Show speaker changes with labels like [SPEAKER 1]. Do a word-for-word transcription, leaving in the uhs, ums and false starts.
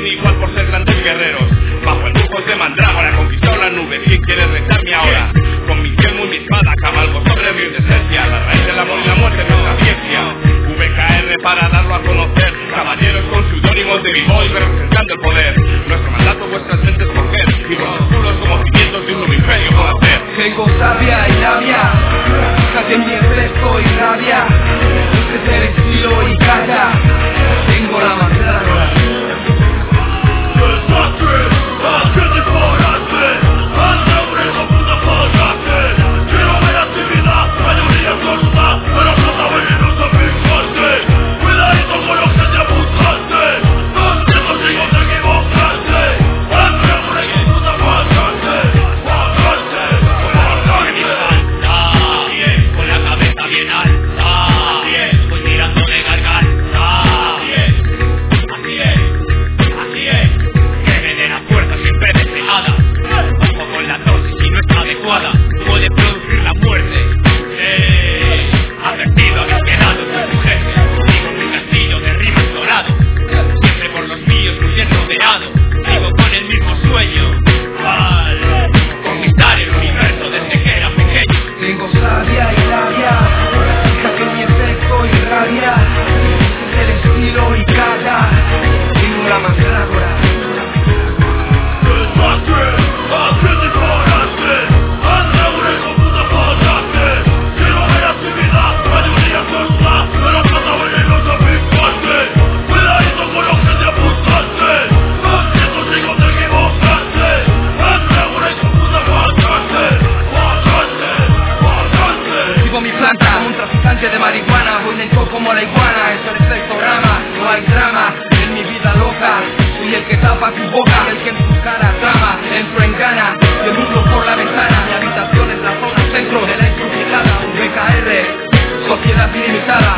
[SPEAKER 1] sin igual por ser grandes guerreros. Bajo el lujo de mandrágora conquistó la nube. ¿Quién quiere rezarme ahora? Con mi yelmo y mi espada cabalgo sobre mi decencia. La raíz del amor y la muerte de la ciencia. V K R para darlo a conocer. Caballeros con seudónimos de B-Boy representando el poder. Nuestro mandato vuestras mentes coger y vuestros culos como cimientos de un nuevo imperio por hacer.
[SPEAKER 2] Tengo sabia y labia, fíjate en mi refresco y rabia. Este es el estilo y calla. Tengo la mandrágora.
[SPEAKER 3] Puede producir la muerte. Eh, advertido, habéis quedado con tu jefe. Sigo en mi castillo de rimas dorado. Siempre por los míos muy bien rodeado. Sigo con el mismo sueño. Al conquistar el universo desde que era pequeño.
[SPEAKER 2] Tengo sabia y labia, fíjate en mi efecto y rabia. Este es el estilo y calla. Tengo la mandrágora. Mi planta como un traficante de marihuana, voy lento como la iguana. Esto es el sextograma, no hay drama en mi vida loca. Soy el que tapa tu boca, el que en tu cara trama. Entro en gana y el mundo por la ventana. Mi habitación es la zona centro de la encrucijada. V K R, sociedad ilimitada.